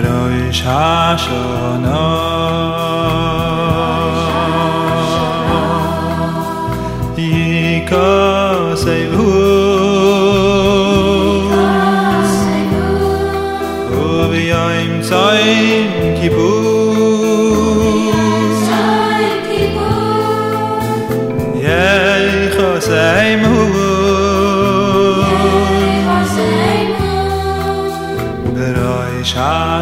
Rosh Hashanah Yikasevu Uviyayim Tzayim Kippur Yechoseimu Rosh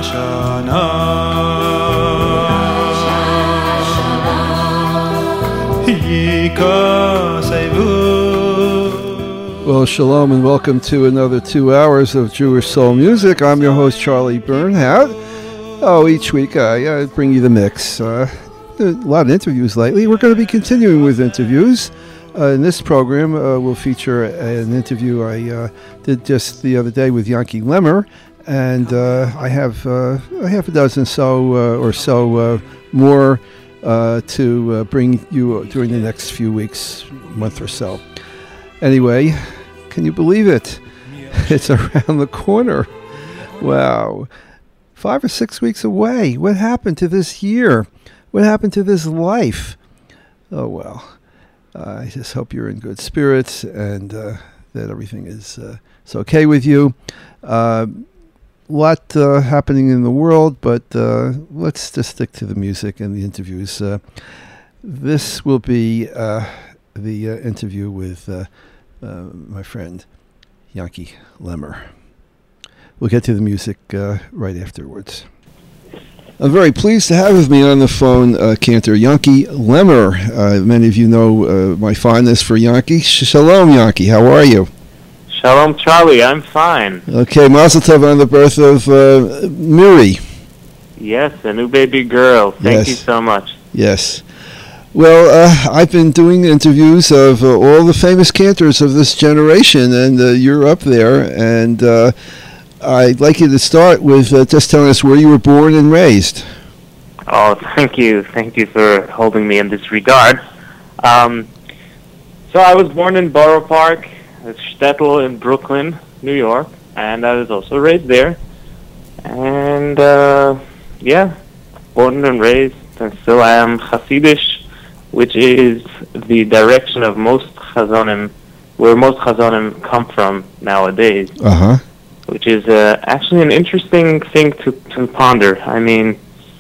Hashanah Yikasevu. Well, shalom and welcome to another 2 hours of Jewish soul music. I'm your host, Charlie Bernhardt. Each week I bring you the mix. A lot of interviews lately. We're going to be continuing with interviews. In this program, we'll feature an interview I did just the other day with Yanky Lemmer, and I have a half a dozen or so more to bring you during the next few weeks, month or so. Anyway, can you believe it? It's around the corner. Wow. 5 or 6 weeks away. What happened to this year? What happened to this life? Oh, well. I just hope you're in good spirits and that everything is okay with you. Lot happening in the world, but let's just stick to the music and the interviews. This will be the interview with my friend Yanky Lemmer. We'll get to the music right afterwards. I'm very pleased to have with me on the phone cantor Yanky Lemmer. Many of you know my fondness for Yanky. Shalom, Yanky. How are you? Shalom, Charlie. I'm fine. Okay, Mazel Tov on the birth of Miri. Yes, a new baby girl. Thank you so much. Yes. Well, I've been doing interviews of all the famous cantors of this generation, and you're up there. And I'd like you to start with just telling us where you were born and raised. Oh, thank you. Thank you for holding me in this regard. So I was born in Borough Park, a shtetl in Brooklyn, New York, and I was also raised there. And, born and raised, and still I am Hasidish, which is the direction of most Chazonim, where most Chazonim come from nowadays. Uh-huh. Which is actually an interesting thing to ponder. I mean,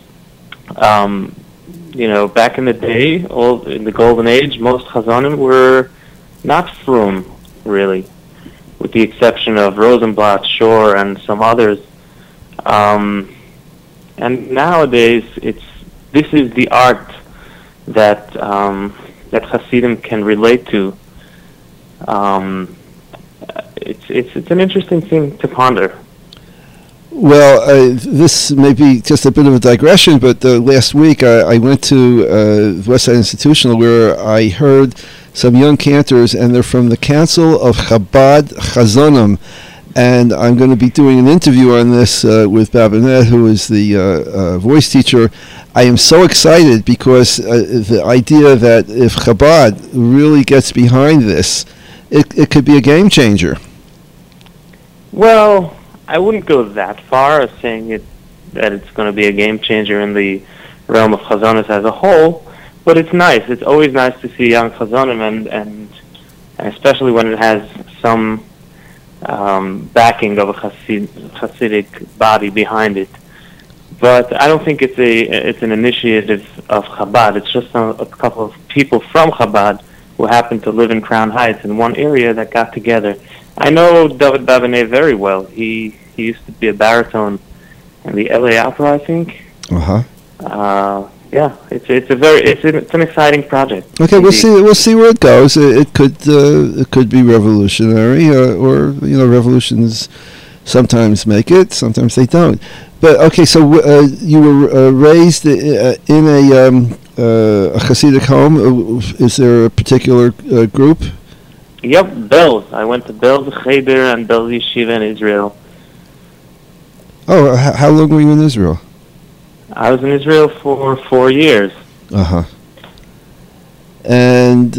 back in the day, in the Golden Age, most Chazonim were not frum, really, with the exception of Rosenblatt, Shor, and some others. And nowadays, this is the art that Hasidim can relate to. It's an interesting thing to ponder. Well, this may be just a bit of a digression, but last week I went to Westside Institutional where I heard some young cantors, and they're from the Council of Chabad Chazonim, and I'm going to be doing an interview on this with Babinet, who is the voice teacher. I am so excited because the idea that if Chabad really gets behind this, it could be a game changer. Well, I wouldn't go that far as saying that it's going to be a game changer in the realm of Chazonis as a whole, but it's nice. It's always nice to see young Chazonim, and especially when it has some backing of a Hasidic body behind it. But I don't think it's an initiative of Chabad. It's just a couple of people from Chabad who happen to live in Crown Heights in one area that got together. I know David Babinet very well. He used to be a baritone in the LA Opera, I think. Uh-huh. It's an exciting project. Okay, indeed. We'll see where it goes. It could be revolutionary, or revolutions sometimes make it, sometimes they don't. But okay, so you were raised in a Hasidic home. Is there a particular group? Yep, Belz. I went to Belz Cheder and Belz Yeshiva in Israel. Oh, how long were you in Israel? I was in Israel for 4 years. Uh-huh. And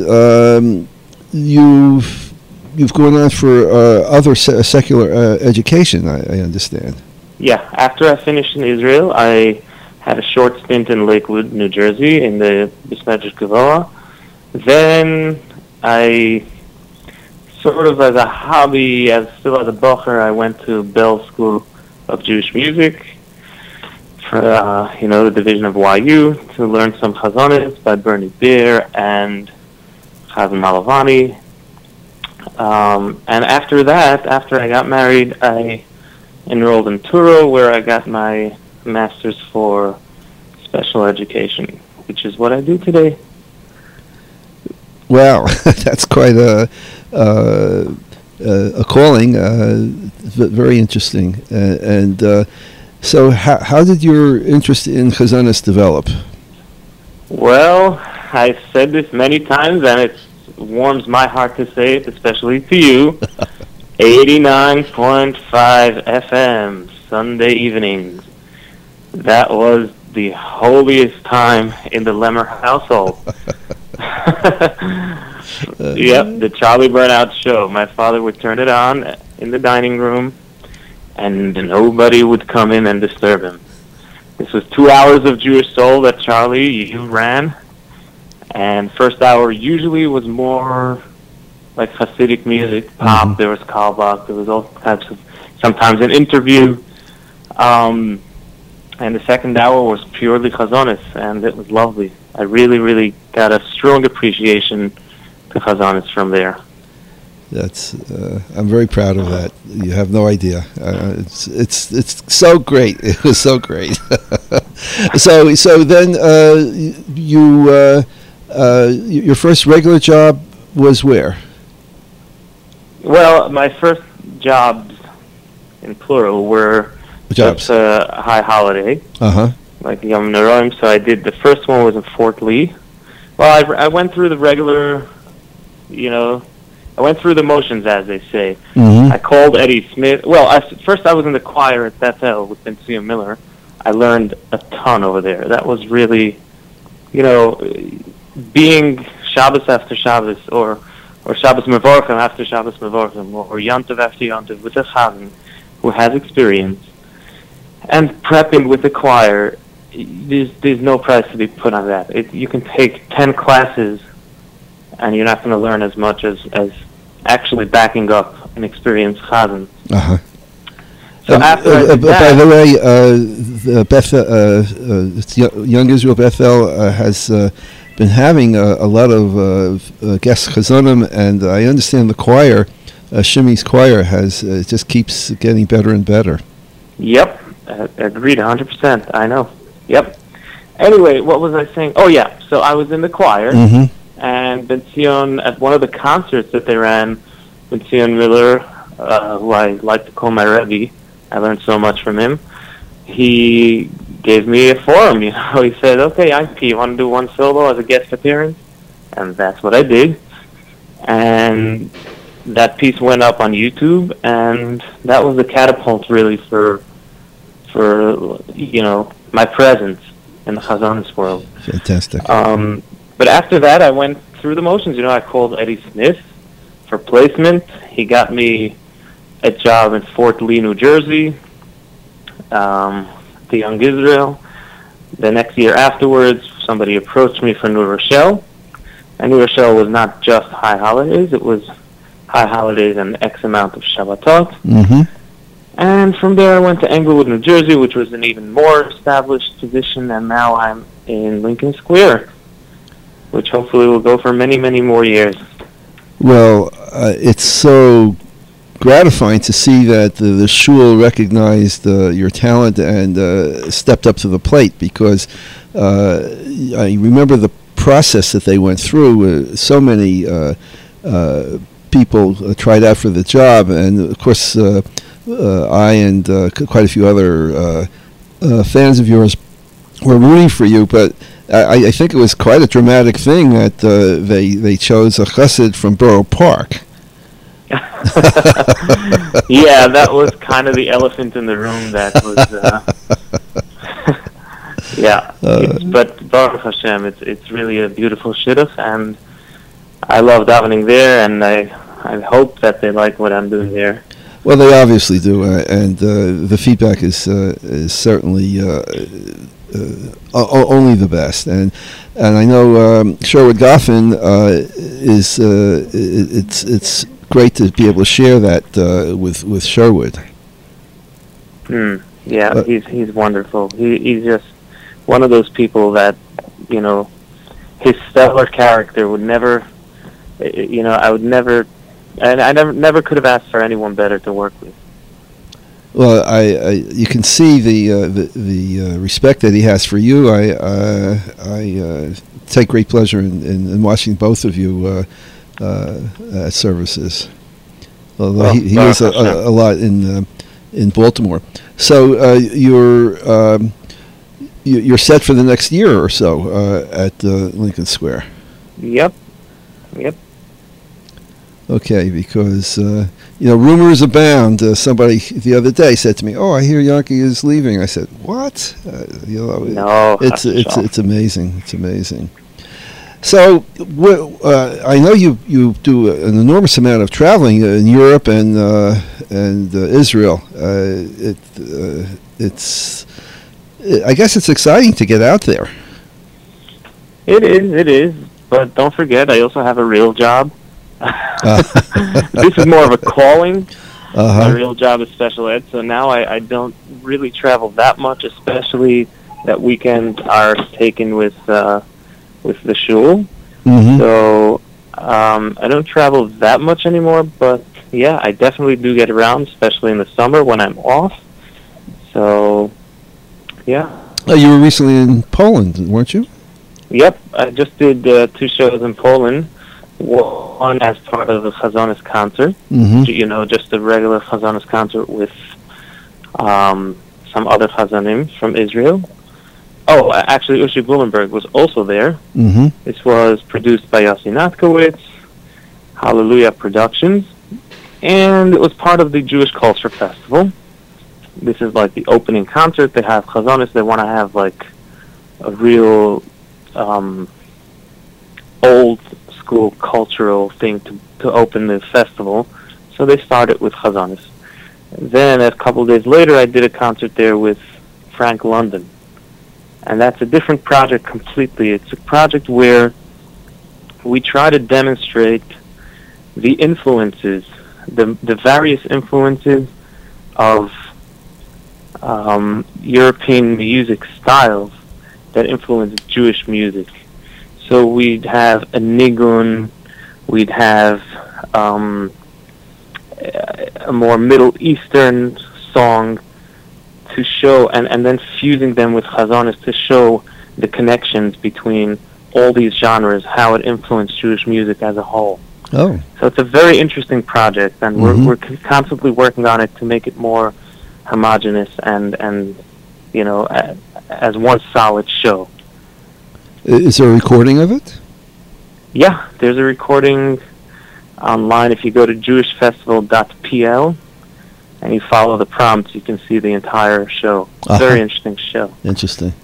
you've gone on for other secular education, I understand. Yeah, after I finished in Israel, I had a short stint in Lakewood, New Jersey, in the Bismedrish Gavoa. Then I, sort of as a hobby, still as a bocher, I went to Bell School of Jewish Music for, the division of YU, to learn some chazonis by Bernie Beer and Chazan Malavani. And after that, after I got married, I enrolled in Turo, where I got my master's for special education, which is what I do today. Wow, that's quite a calling. Very interesting. So, how did your interest in chazonis develop? Well, I've said this many times, and it warms my heart to say it, especially to you. 89.5 FM, Sunday evenings. That was the holiest time in the Lemmer household. Yep, the Charlie Burnout Show. My father would turn it on in the dining room, and nobody would come in and disturb him. This was 2 hours of Jewish soul that Charlie, you ran, and first hour usually was more like Hasidic music, pop. There was Kalbach, there was all types of, sometimes an interview, and the second hour was purely chazonis, and it was lovely. I really, really got a strong appreciation to chazonis from there. That's I'm very proud of that. You have no idea. It's so great. It was so great. so then your first regular job was where? Well, my first jobs, in plural, were just a high holiday, like Yom Neroim. So I did, the first one was in Fort Lee. Well, I went through the regular, I went through the motions, as they say. I called Eddie Smith. Well, first I was in the choir at Bethel with Ben-Zion Miller. I learned a ton over there. That was really, being Shabbos after Shabbos, or Shabbos Mevorchim after Shabbos Mevorchim, or Yontiv after Yontiv with a Chazan who has experience, and prepping with the choir. There's no price to be put on that. You can take 10 classes, and you're not going to learn as much as actually backing up an experienced Chazan. So after by the way, Young Israel Bethel has been having a lot of guest chazonim, and I understand the choir, Shimi's choir, just keeps getting better and better. Yep, agreed, 100%. I know. Yep. Anyway, what was I saying? Oh yeah, so I was in the choir, and Ben-Zion, at one of the concerts that they ran, Ben-Zion Miller, who I like to call my Rebbe, I learned so much from him. He gave me a forum, He said, okay, Yankee, you want to do one solo as a guest appearance? And that's what I did. And that piece went up on YouTube, and that was the catapult, really, for my presence in the chazonis world. Fantastic. But after that, I went through the motions. I called Eddie Smith for placement. He got me a job in Fort Lee, New Jersey, the Young Israel. The next year afterwards, somebody approached me for New Rochelle. And New Rochelle was not just high holidays, it was high holidays and X amount of Shabbatot. And from there I went to Englewood, New Jersey, which was an even more established position, and now I'm in Lincoln Square, which hopefully will go for many, many more years. Well, it's so gratifying to see that the shul recognized your talent and stepped up to the plate, because I remember the process that they went through. So many people tried out for the job, and of course I and quite a few other fans of yours were rooting for you, but I think it was quite a dramatic thing that they chose a chassid from Borough Park. Yeah, that was kind of the elephant in the room. That was, yeah. But Baruch Hashem, it's really a beautiful shidduch, and I love davening there, and I hope that they like what I'm doing there. Well, they obviously do, and the feedback is certainly only the best. And I know Sherwood Goffin is it's great to be able to share that with Sherwood. Yeah, he's wonderful. He's just one of those people that, you know, his stellar character would never, you know, I never could have asked for anyone better to work with. Well, you can see the respect that he has for you. I take great pleasure in watching both of you at services. Although he was a lot in Baltimore. So you're set for the next year or so at Lincoln Square. Yep. Okay, because rumors abound. Somebody the other day said to me, "Oh, I hear Yankee is leaving." I said, "What?" No, it's amazing. It's amazing. So I know you do an enormous amount of traveling in Europe and Israel. I guess it's exciting to get out there. It is. But don't forget, I also have a real job. This is more of a calling. My real job is special ed, so now I don't really travel that much, especially that weekends are taken with the shul. Mm-hmm. So I don't travel that much anymore, but yeah, I definitely do get around, especially in the summer when I'm off. So, yeah. You were recently in Poland, weren't you? Yep, I just did 2 shows in Poland. One as part of the Chazonis concert, just a regular Chazonis concert with some other Chazonim from Israel. Oh, actually, Ushi Blumenberg was also there. Mm-hmm. This was produced by Yossi Natkowitz, Hallelujah Productions, and it was part of the Jewish Culture Festival. This is like the opening concert. They have Chazonis. They want to have like a real old school cultural thing to open the festival. So they started with Chazonis. Then a couple of days later, I did a concert there with Frank London. And that's a different project completely. It's a project where we try to demonstrate the influences, the various influences of European music styles that influence Jewish music. So we'd have a nigun, we'd have a more Middle Eastern song to show, and then fusing them with Chazonis to show the connections between all these genres, how it influenced Jewish music as a whole. Oh. So it's a very interesting project, and we're constantly working on it to make it more homogeneous and as one solid show. Is there a recording of it? Yeah, there's a recording online. If you go to jewishfestival.pl and you follow the prompts, you can see the entire show. Very interesting show. Interesting.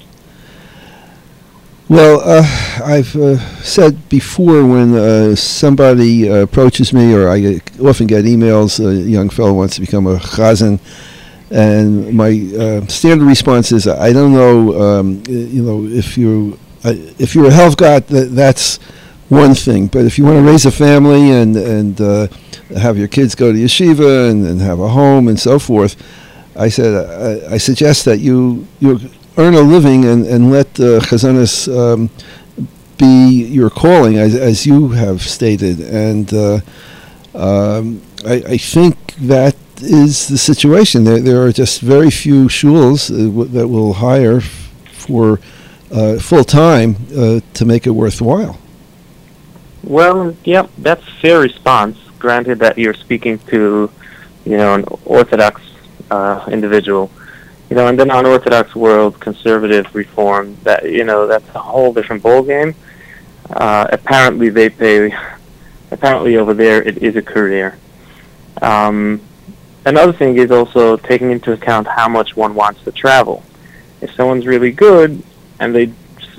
Well, I've said before when somebody approaches me, or I often get emails, a young fellow wants to become a chazan, and my standard response is, I don't know, if you're a Helfgot, that's one thing. But if you want to raise a family and have your kids go to yeshiva and have a home and so forth, I said I suggest that you earn a living and let Chazonis be your calling, as you have stated. And I think that is the situation. There are just very few shuls that will hire for full time to make it worthwhile. Well, yep, that's a fair response. Granted that you're speaking to, an Orthodox individual. In the non-Orthodox world, conservative reform, that's a whole different ballgame. Apparently over there it is a career. Another thing is also taking into account how much one wants to travel. If someone's really good and they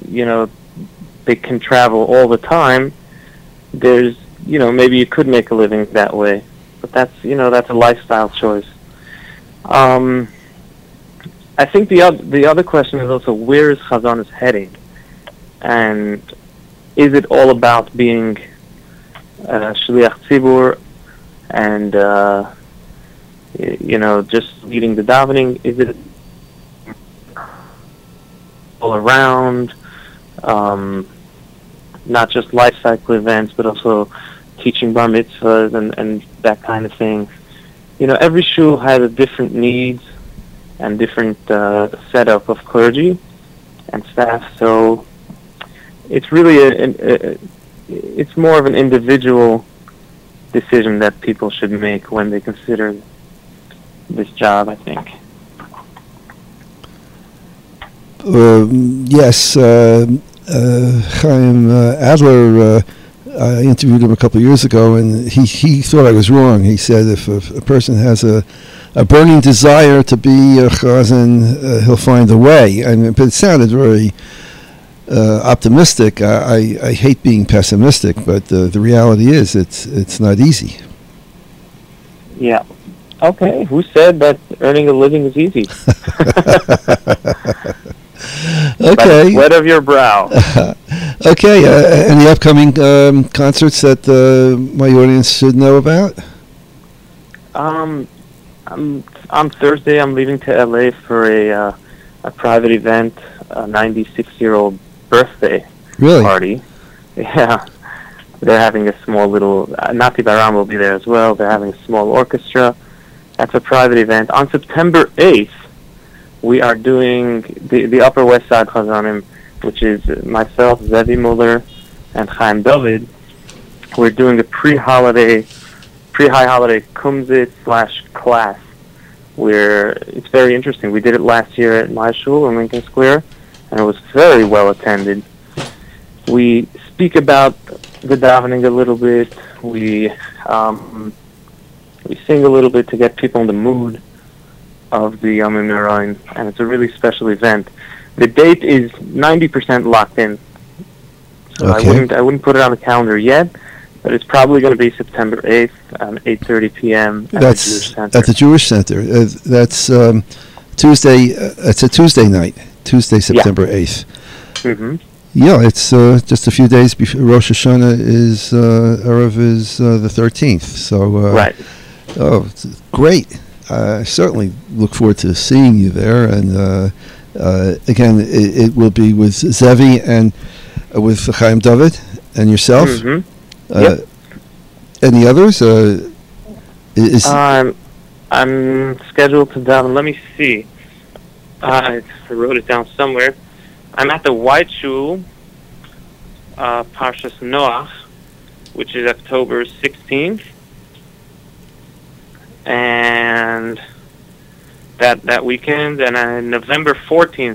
can travel all the time, there's, maybe you could make a living that way. But but that's a lifestyle choice. I think the other question is also, where is Chazon is heading, and is it all about being shliach tzibur and just leading the davening? Is it all around, not just life cycle events, but also teaching bar mitzvahs and that kind of thing? Every shul has a different needs and different setup of clergy and staff, so it's really it's more of an individual decision that people should make when they consider this job, I think. Yes, Chaim Adler, I interviewed him a couple of years ago, and he thought I was wrong. He said if a person has a burning desire to be a chazan, he'll find a way. But it sounded very optimistic. I hate being pessimistic, but the reality is it's not easy. Yeah. Okay. Who said that earning a living is easy? Okay. By the sweat of your brow. Okay. Any upcoming concerts that my audience should know about? On Thursday, I'm leaving to LA for a private event, a 96-year-old birthday party. Yeah. They're having a small little, Nati Baram will be there as well. They're having a small orchestra. That's a private event. On September 8th, we are doing the Upper West Side Chazanim, which is myself, Zevi Muller, and Chaim David. We're doing a pre-high holiday kumzit/class, where it's very interesting. We did it last year at my shul in Lincoln Square, and it was very well attended. We speak about the davening a little bit. We sing a little bit to get people in the mood of the Yom Noraim, and it's a really special event. The date is 90% locked in, so okay. I wouldn't put it on the calendar yet, but it's probably going to be September 8th at 8:30 p.m. at the Jewish Center. At the Jewish Center. That's Tuesday. It's a Tuesday night. Tuesday, September 8th. Mm-hmm. Yeah, it's just a few days before Rosh Hashanah is Erev is the 13th. So right. Oh, it's great. I certainly look forward to seeing you there. And again, it will be with Zevi and with Chaim David and yourself. Mm-hmm. Yep. Any others? I'm scheduled to daven. Let me see. I wrote it down somewhere. I'm at the White Shul, Parshas Noach, which is October 16th. And that weekend, and on November 14th,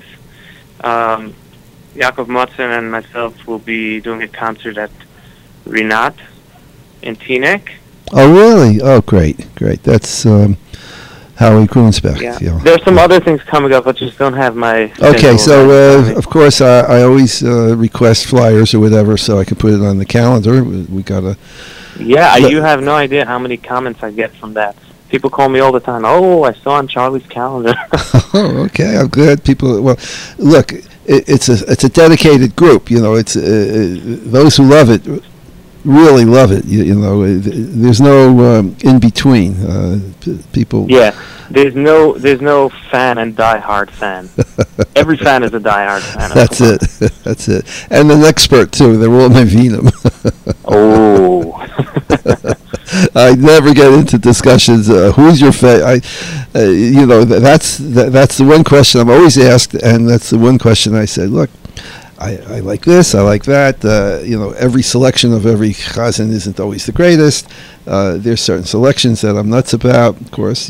Yaakov Motzen and myself will be doing a concert at Rinat in Teaneck. Oh, really? Oh, great. That's Howie Gruensbeck. Yeah. There's some other things coming up, but just don't have my... Okay, so of course I always request flyers or whatever so I can put it on the calendar. We gotta... Yeah, you have no idea how many comments I get from that. People call me all the time. Oh, I saw on Charlie's calendar. Oh, okay. I'm glad people. Well, look, it's a dedicated group. It's those who love it really love it. There's no in between. People. Yeah, there's no fan and diehard fan. Every fan is a diehard fan. That's it. That's it. And an expert too. They're all Mevinim. Oh. I never get into discussions. Who's your favorite? That's the one question I'm always asked, and that's the one question I said. Look, I like this, I like that. Every selection of every chazan isn't always the greatest. There's certain selections that I'm nuts about, of course.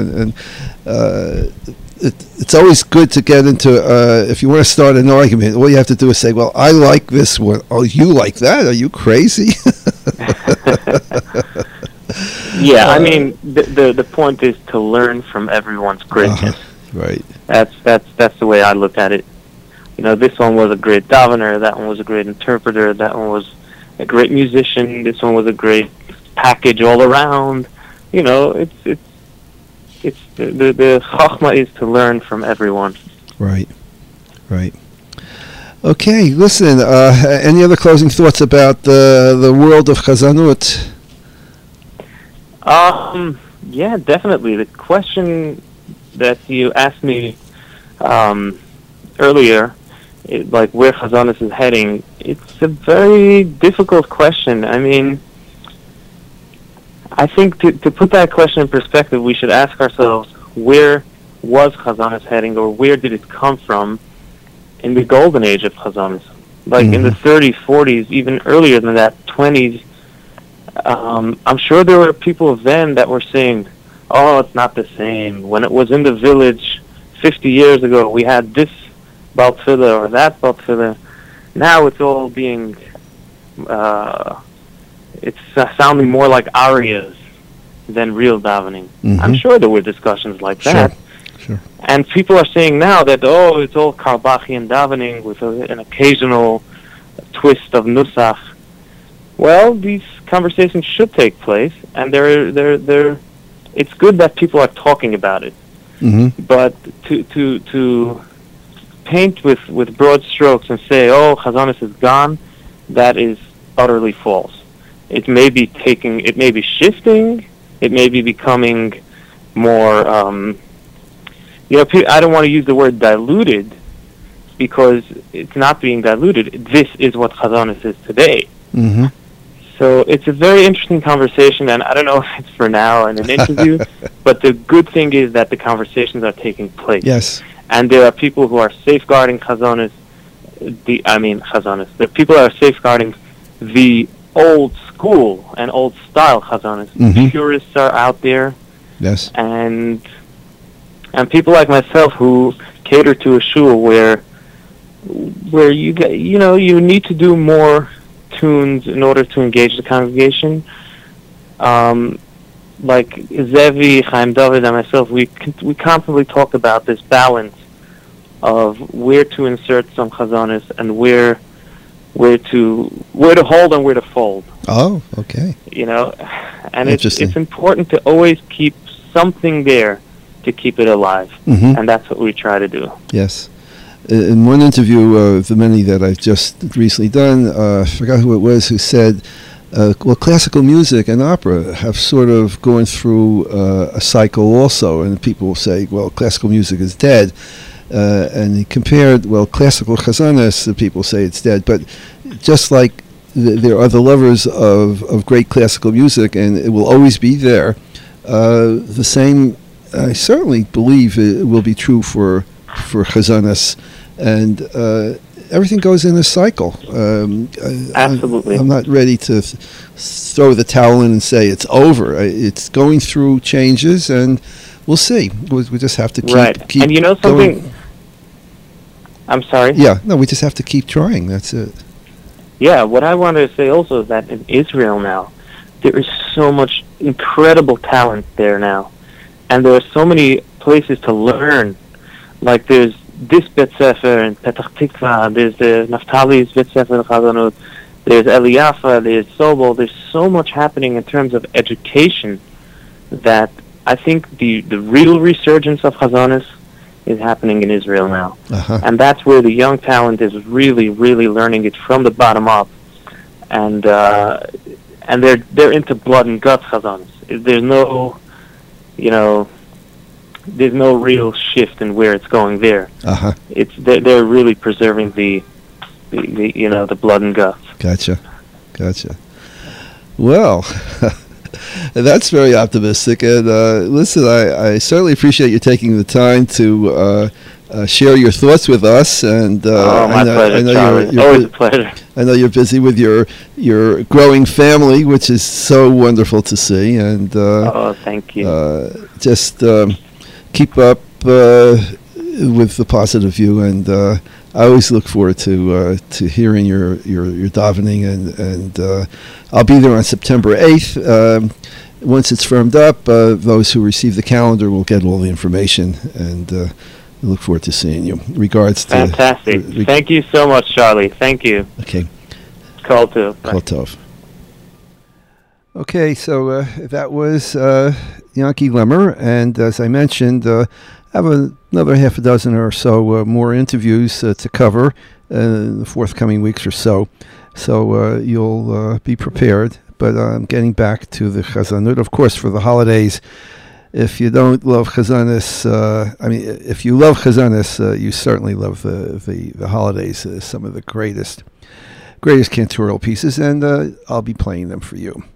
It's always good to get into. If you want to start an argument, all you have to do is say, "Well, I like this one. Oh, you like that? Are you crazy?" Yeah, I mean, the point is to learn from everyone's greatness. Right. That's the way I look at it. This one was a great davener. That one was a great interpreter. That one was a great musician. This one was a great package all around. it's the chachma is to learn from everyone. Right. Okay, listen, any other closing thoughts about the world of chazanut? Yeah, definitely. The question that you asked me earlier, like where chazanut is heading, it's a very difficult question. I mean, I think to put that question in perspective, we should ask ourselves, where was chazanut heading, or where did it come from in the golden age of chazanut? Like in the 30s, 40s, even earlier than that, 20s, I'm sure there were people then that were saying, oh, it's not the same. When it was in the village 50 years ago, we had this Baal Tefillah or that Baal Tefillah. Now it's all being, it's sounding more like arias than real davening. I'm sure there were discussions like that. Sure. And people are saying now that, oh, it's all Carbachian davening with an occasional twist of nusach. Well, these conversations should take place, and it's good that people are talking about it. But to paint with broad strokes and say, oh, chazanus is gone, that is utterly false. It may be shifting, it may be becoming more, I don't want to use the word diluted, because it's not being diluted. This is what chazanus is today. So it's a very interesting conversation, and I don't know if it's for now in an interview, but the good thing is that the conversations are taking place. Yes. And there are people who are safeguarding chazanus. The people that are safeguarding the old school and old style chazanus. Purists are out there. Yes. And people like myself who cater to a shul where you get, you need to do more tunes in order to engage the congregation. Like Zevi, Chaim David, and myself, we constantly talk about this balance of where to insert some chazanus and where to hold and where to fold. Oh, okay. And it's important to always keep something there to keep it alive, and that's what we try to do. Yes. In one interview of the many that I've just recently done, I forgot who it was who said, well, classical music and opera have sort of gone through a cycle also, and people will say, well, classical music is dead. And he compared, well, classical chazanus, the people say it's dead, but just like there are the lovers of great classical music, and it will always be there, the same, I certainly believe it will be true for chazanus, and everything goes in a cycle. Absolutely. I'm not ready to throw the towel in and say it's over. It's going through changes, and we'll see. We just have to keep and you know something? Going. I'm sorry? Yeah, no, we just have to keep trying. That's it. Yeah, what I wanted to say also is that in Israel now, there is so much incredible talent there now. And there are so many places to learn. Like there's this Bet Sefer in Petach Tikva, there's the Naftali's Bet Sefer in Chazanut, there's Eliyafa, there's Sobol. There's so much happening in terms of education that I think the real resurgence of Chazanus is happening in Israel now. And that's where the young talent is really, really learning it from the bottom up. And they're into blood and guts Chazanus. There's no, there's no real shift in where it's going there. They're really preserving the blood and guts. Gotcha. Well, that's very optimistic. And listen, I certainly appreciate you taking the time to share your thoughts with us. And my pleasure, Charlie. Always a pleasure. I know you're busy with your growing family, which is so wonderful to see. And thank you. Just keep up with the positive view, and I always look forward to hearing your davening, and I'll be there on September 8th. Once it's firmed up, those who receive the calendar will get all the information, and I look forward to seeing you. Regards to fantastic. Thank you so much, Charlie. Thank you. Okay. Kol Tov. Kol Tov. Okay, so that was Yankee Lemmer, and as I mentioned, I have another half a dozen or so more interviews to cover in the forthcoming weeks or so. So you'll be prepared. But I'm getting back to the Chazanut, of course, for the holidays. If you don't love Chazanis, if you love Chazanis, you certainly love the holidays. Some of the greatest cantorial pieces, and I'll be playing them for you.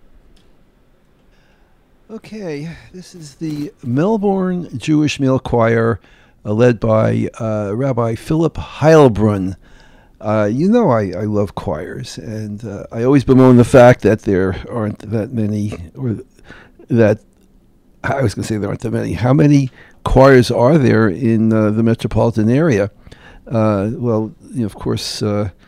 Okay, this is the Melbourne Jewish Male Choir, led by Rabbi Philip Heilbrunn. I love choirs, and I always bemoan the fact that there aren't that many, or that, I was going to say there aren't that many. How many choirs are there in the metropolitan area? Of course,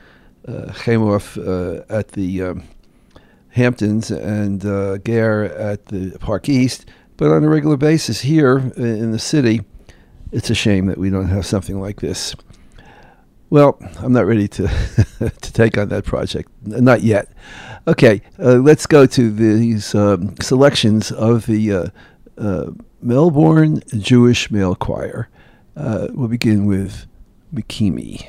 Chemov at the Hamptons and Ger at the Park East, but on a regular basis here in the city, it's a shame that we don't have something like this. Well, I'm not ready to to take on that project, not yet. Okay, let's go to these selections of the Melbourne Jewish Male Choir. We'll begin with Mikimi.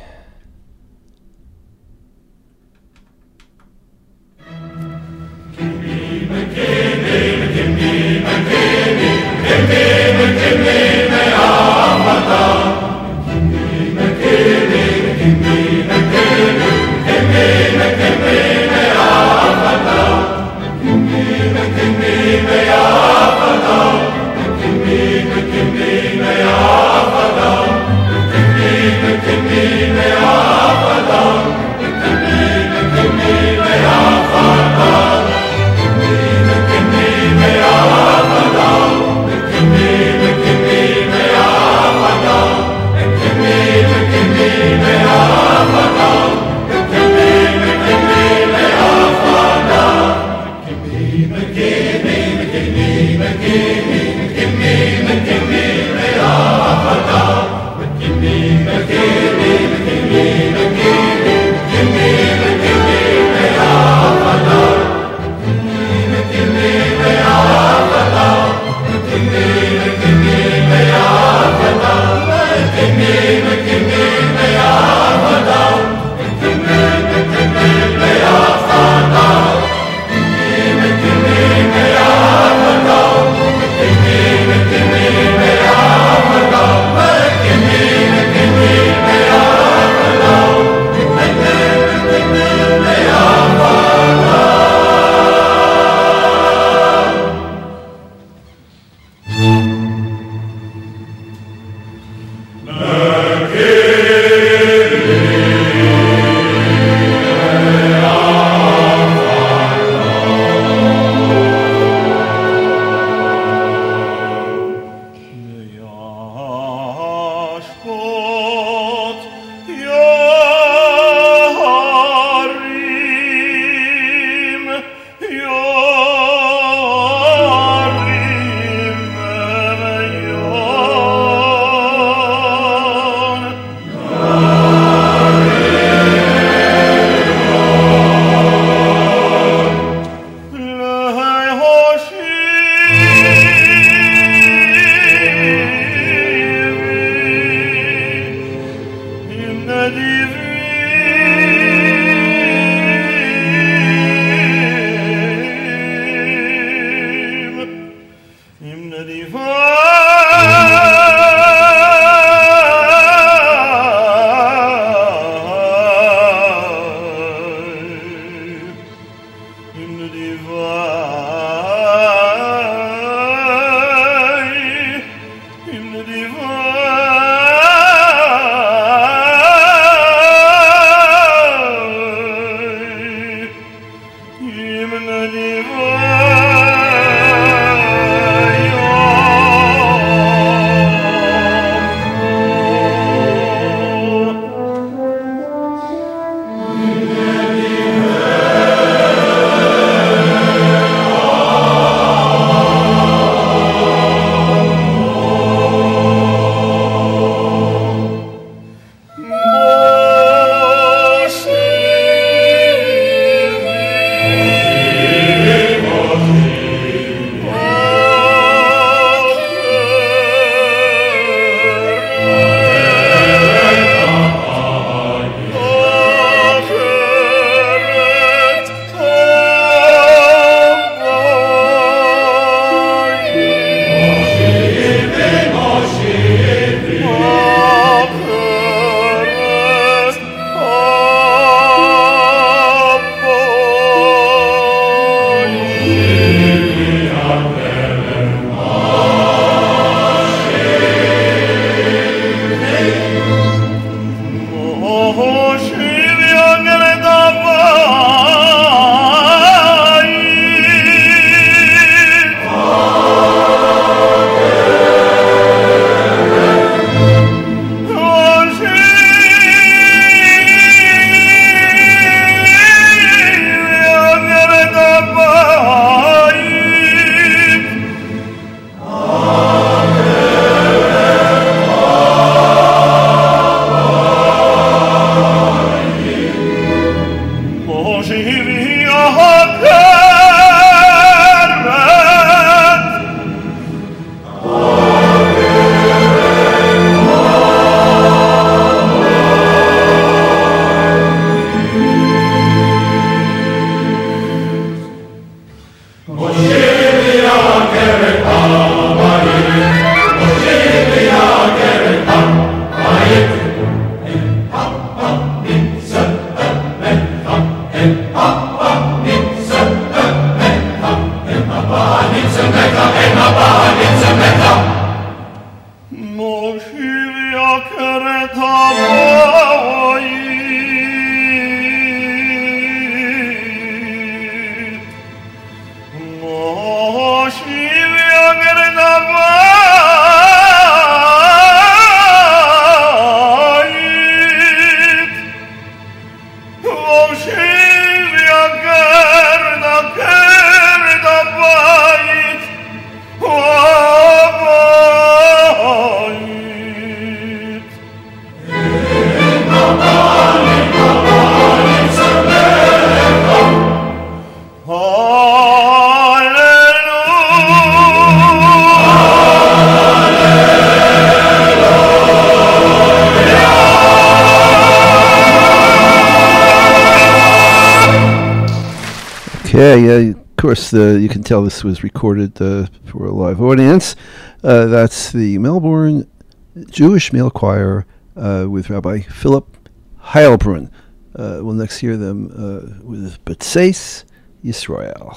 Okay, of course, you can tell this was recorded for a live audience. That's the Melbourne Jewish Male Choir with Rabbi Philip Heilbrun. We'll next hear them with B'tzeis Yisrael.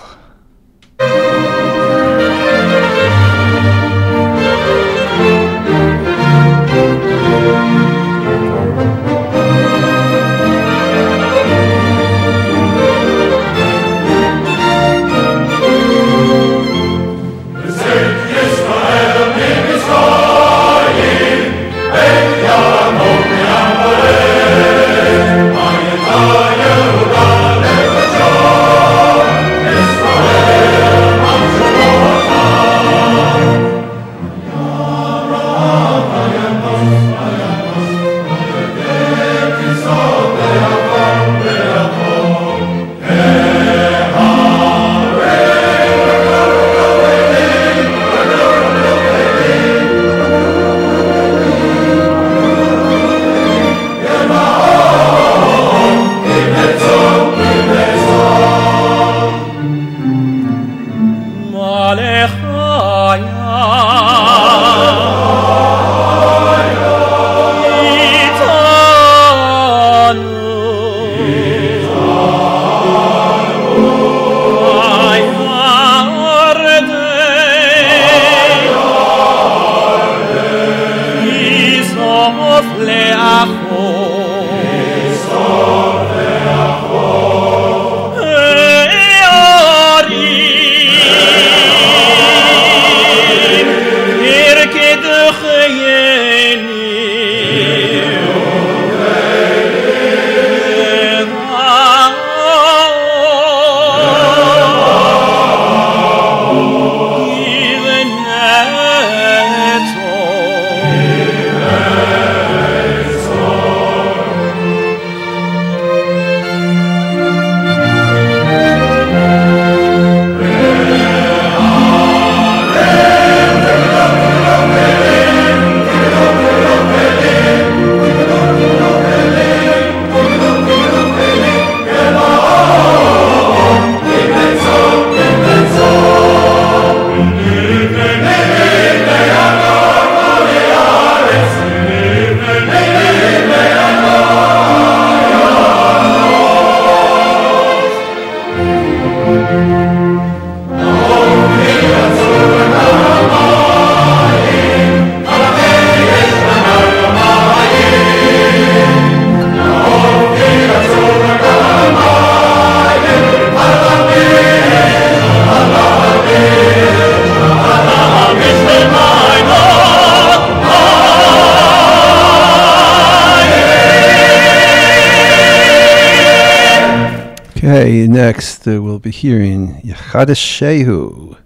Okay, next we'll be hearing Yechadeshehu.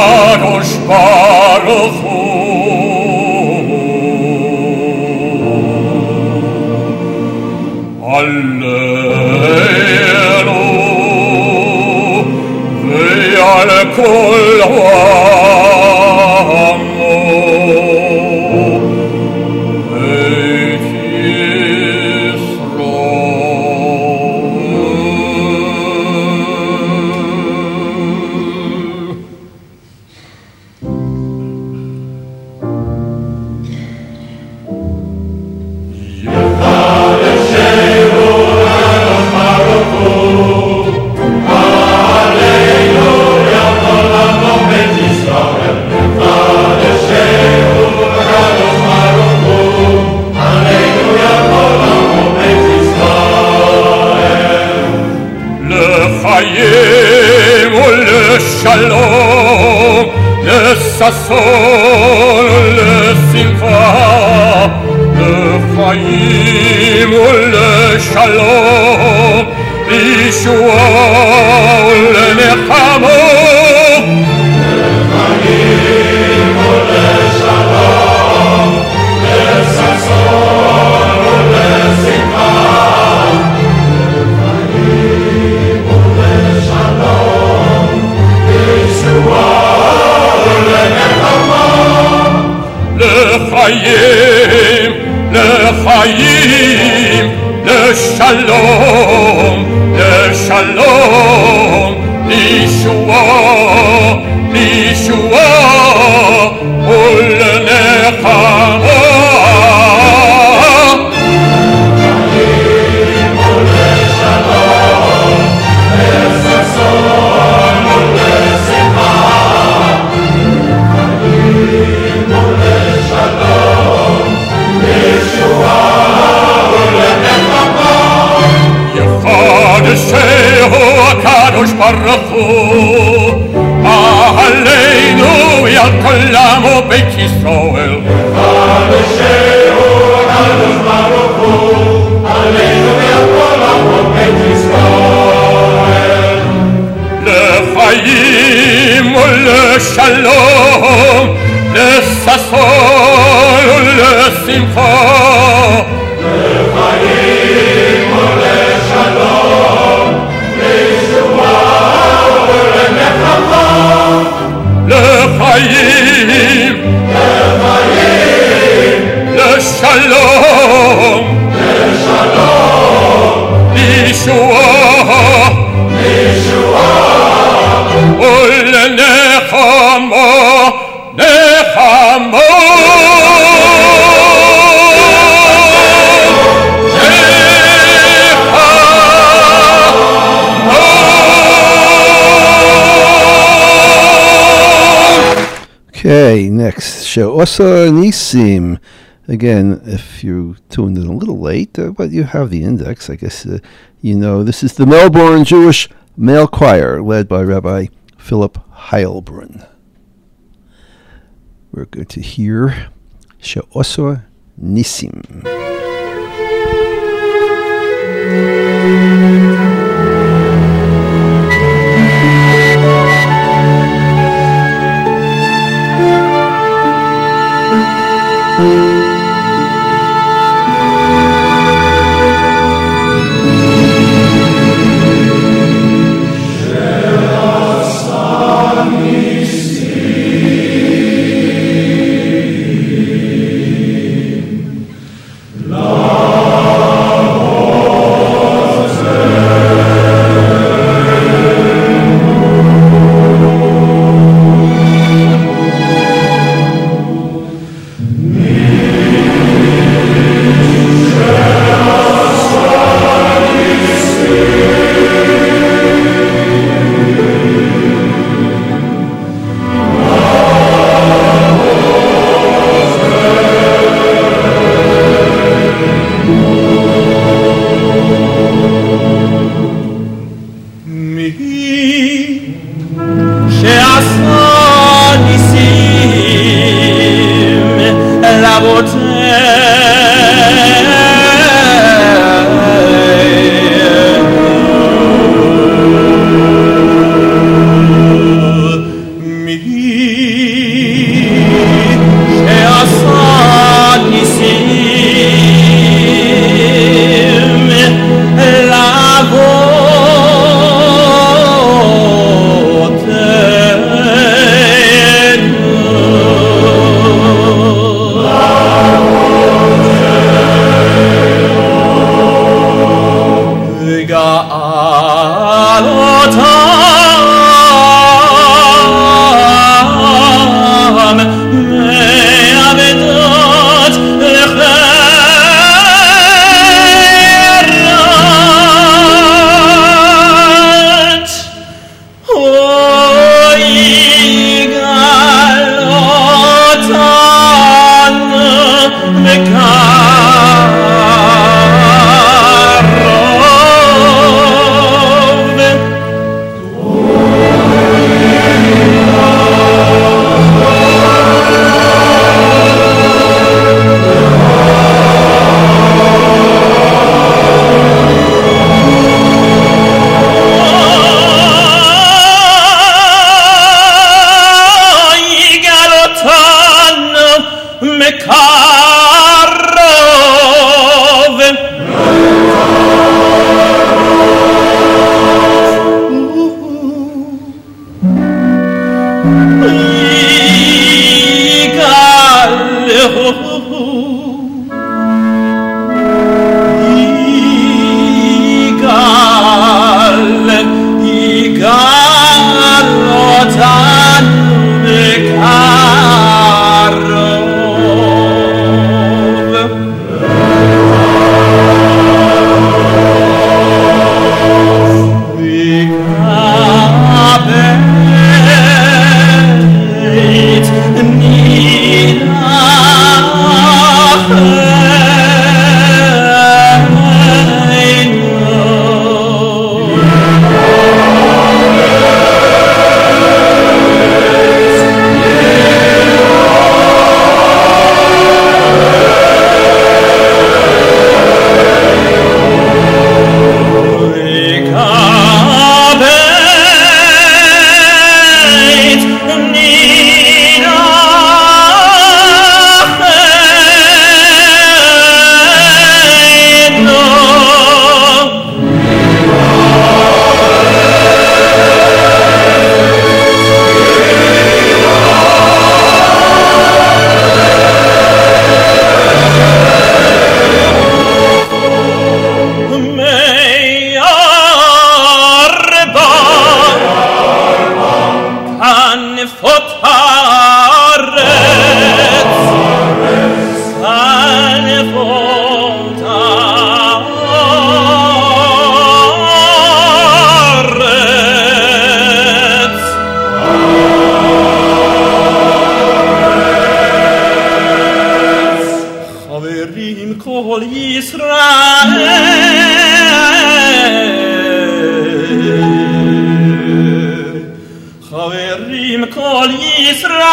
HaKadosh Baruch Hu Okay, next show, Osa Nisim. Again, if you tuned in a little late, but you have the index, I guess you know. This is the Melbourne Jewish Male Choir, led by Rabbi Philip Heilbrun. We're going to hear She'osa Nisim.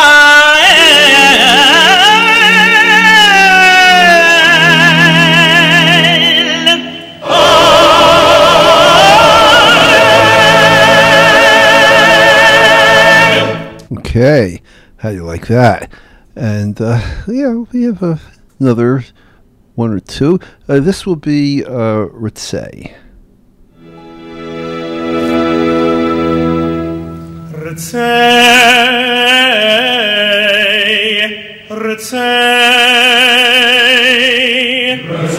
Okay, how do you like that? And we have another one or two. This will be Ritzay. Ritzay, Ritzay,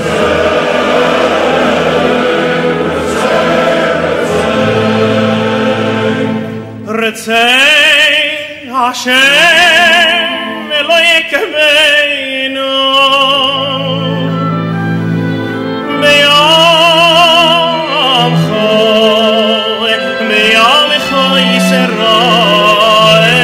Ritzay, Ritzay. Hashem Elohe Kemeinu Be'amcho Be'amcho Yisrael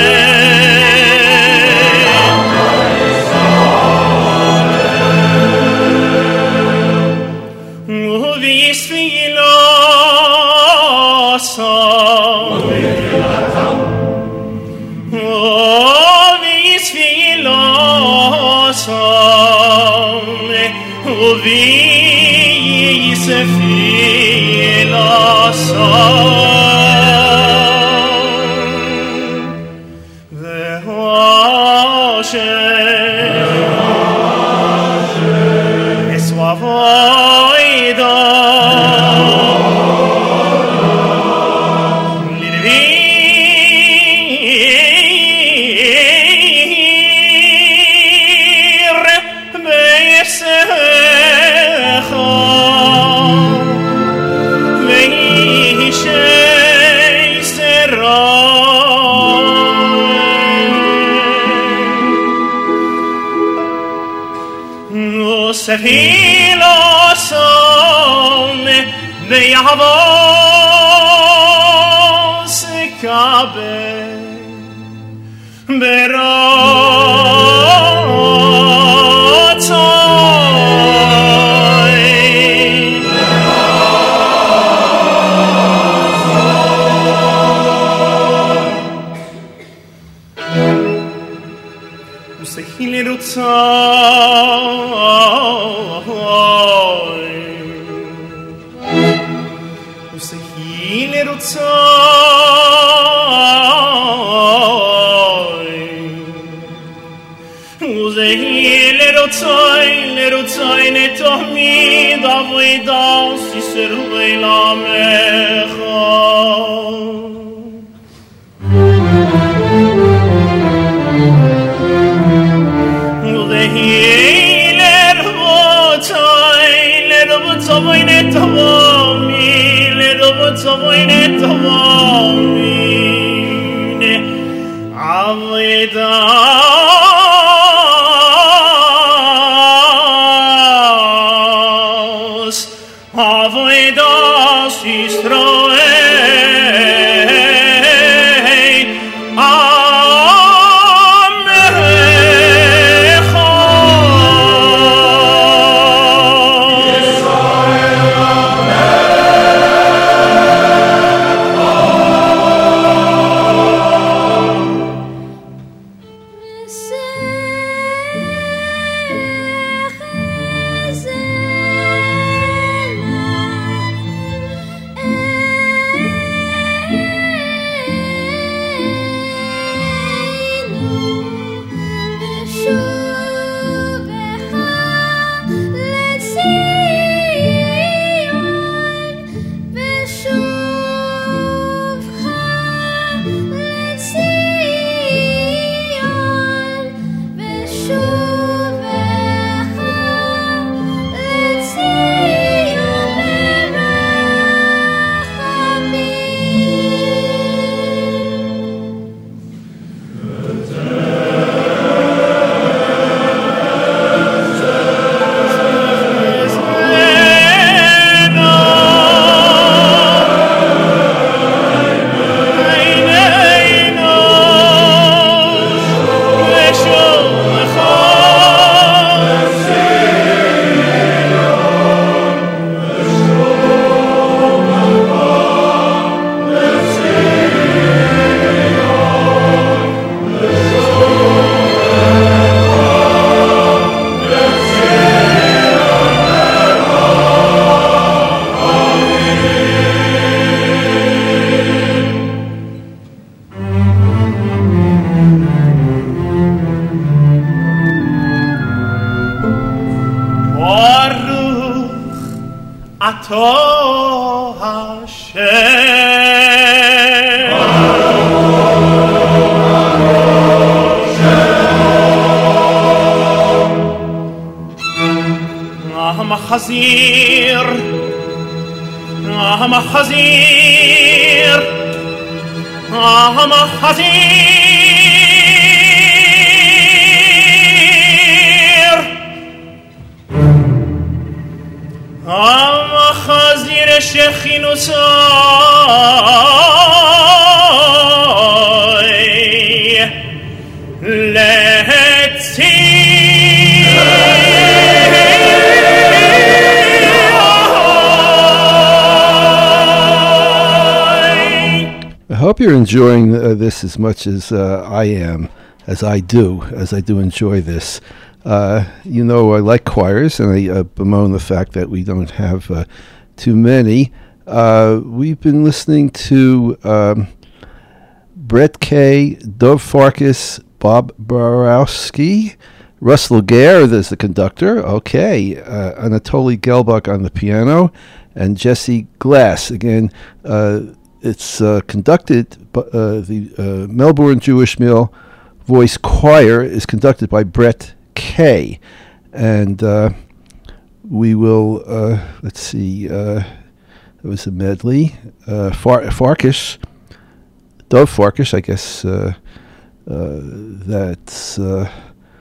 U'v'yisfilo Sefilosom Be'avos Kabe Berotzoi Usehili Rutzoi Usehili Rutzoi Usehili Rutzoi Netohmid Avodas Yisrael Lamecha Avodas Yisrael ato Hashem. Mahazir, Mahazir, Mahazir, Mahazir Shechinu Soy, let's see. I hope you're enjoying this as much as as I do enjoy this. You know, I like choirs, and I bemoan the fact that we don't have too many. We've been listening to Brett Kay, Dov Farkas, Bob Borowski, Russell Gare as the conductor, Anatoly Gelbach on the piano, and Jesse Glass. Again, it's conducted by the Melbourne Jewish Mill Voice Choir is conducted by Brett Kay. And we will, let's see, it was a medley. Farkas, Dov Farkas, I guess that's the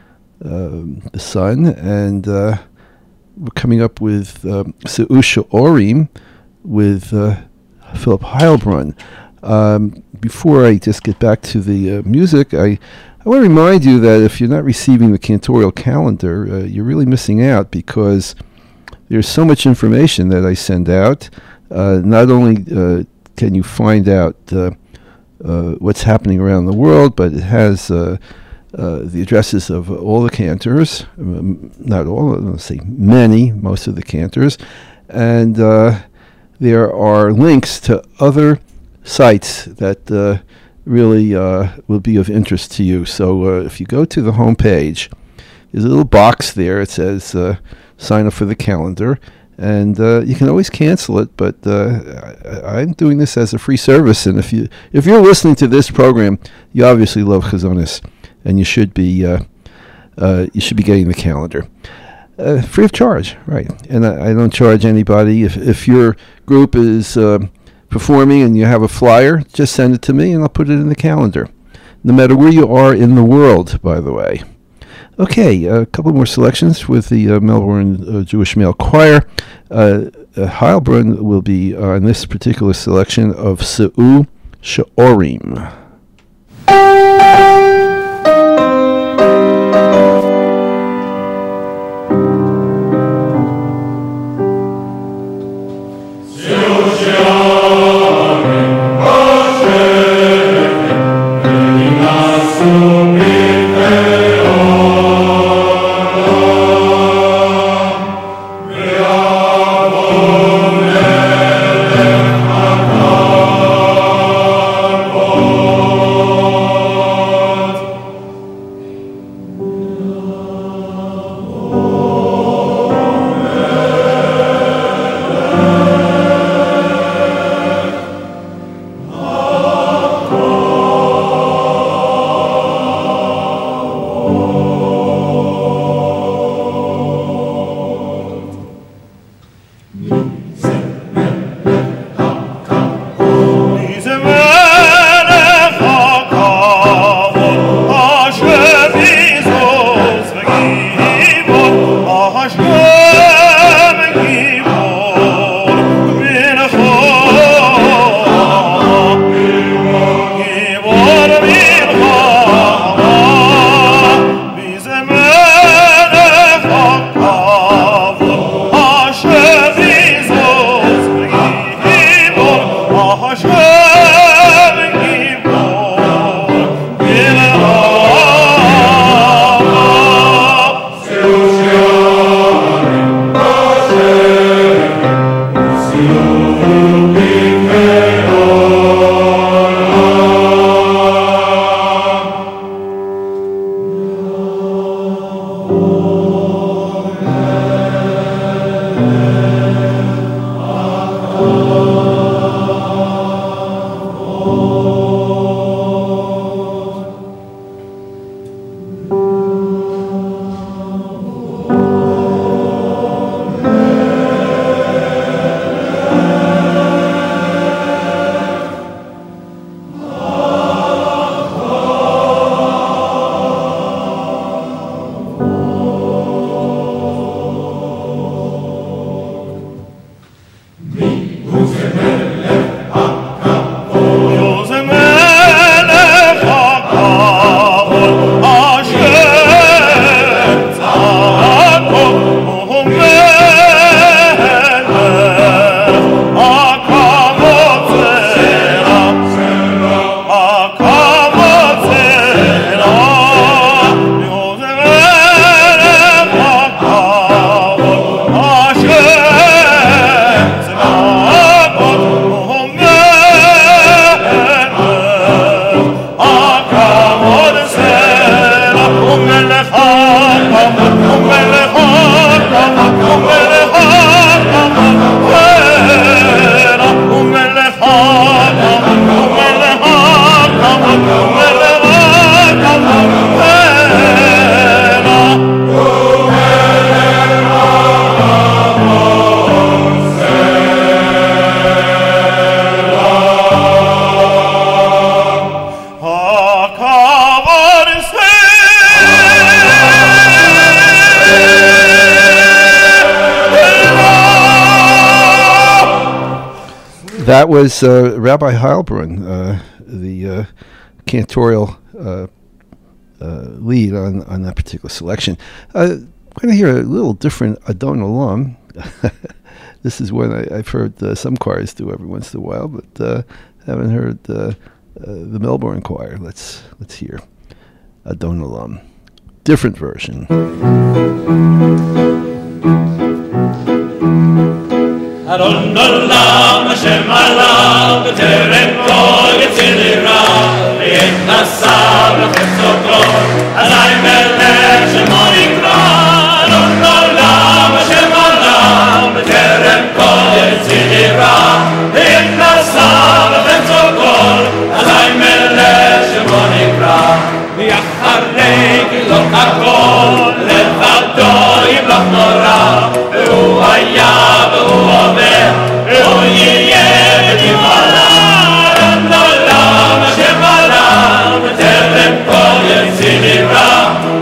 son. And we're coming up with Seusha Orim with Philip Heilbrunn. Before I just get back to the music, I want to remind you that if you're not receiving the cantorial calendar, you're really missing out, because there's so much information that I send out. Not only can you find out what's happening around the world, but it has the addresses of all the cantors, not all, let's say many, most of the cantors, and there are links to other sites that really will be of interest to you. So if you go to the home page, there's a little box there. It says sign up for the calendar, and you can always cancel it. But I'm doing this as a free service, and if you're listening to this program, you obviously love Chazonis, and you should be getting the calendar. Free of charge, right? And I don't charge anybody. If your group is performing and you have a flyer, just send it to me and I'll put it in the calendar, no matter where you are in the world, by the way. Okay, a couple more selections with the Melbourne Jewish Male Choir. Heilbrunn will be on this particular selection of Seusha Orim. That was Rabbi Heilbrunn, the cantorial lead on that particular selection. We're going to hear a little different Adon Olam. This is one I've heard some choirs do every once in a while, but haven't heard the Melbourne choir. Let's hear Adon Olam. Different version. Adon Olam Hashem Alav B'terem kol Yetzirah V'yitnasav L'chefzo kol Azay melech Shemo Yikra Adon Olam Hashem Alav B'terem kol Yetzirah V'yitnasav L'chefzo kol Azay melech Shemo Yikra V'yacharei Kilot HaKol Levado Yimloch Nora V'hu Haya V'hu Omer V'hu Yiyeh V'timala Adon Olam Hashem Alav B'terem kol Yetzirah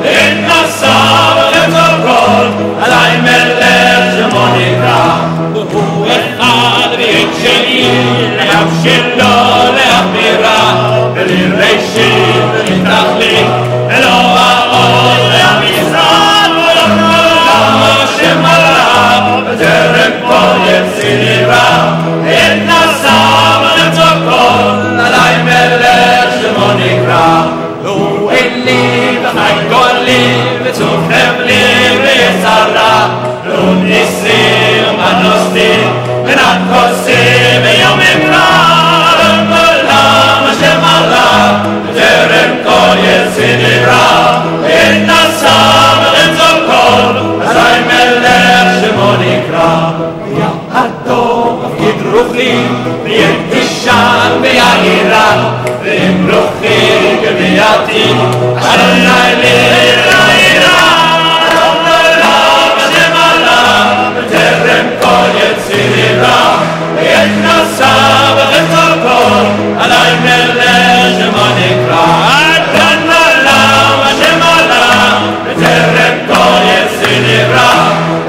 V'yitnasav L'chefzo kol Azay melech Shemo Yikra V'hu echad v'yit sheli Le'avshilo le'avmira V'lireishim v'litachlit V'lo ha'ol le'amizrah Adon Olam Hashem Alav B'terem kol Yetzirah V'yitnasav L'chefzo kol Azay melech Shemo Yikra V'hu eli v'chai goli V'tzufem li v'yitzara V'hu nisim v'nostim V'nat kosim v'yom ikra Adon Olam Hashem Alav B'terem kol Yetzirah V'yitnasav L'chefzo kol Azay melech Shemo Yikra V'ya'adom v'yidruchi V'yittishan v'ya'ira V'yimruchi v'yati Adonai li'ira Adon Olam Hashem Alav B'terem kol Yetzirah V'yitnasav L'chefzo kol Azay melech Shemo Yikra Adon Olam Hashem Alav B'terem kol Yetzirah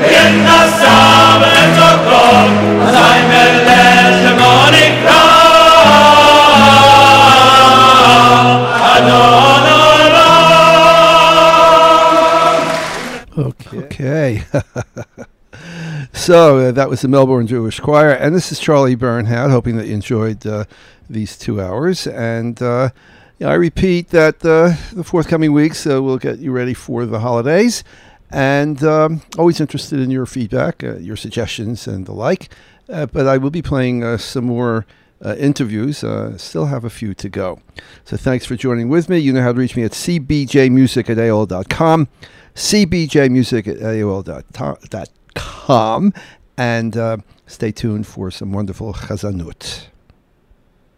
V'yitnasav L'chefzo kol Azay melech Shemo Yikra Adon Olam. Okay. So that was the Melbourne Jewish Choir, and this is Charlie Bernhardt, hoping that you enjoyed these 2 hours. And I repeat that the forthcoming weeks will get you ready for the holidays, and always interested in your feedback, your suggestions, and the like. But I will be playing some more interviews. Still have a few to go. So thanks for joining with me. You know how to reach me at cbjmusic@aol.com, cbjmusic@aol.com, and stay tuned for some wonderful chazanut.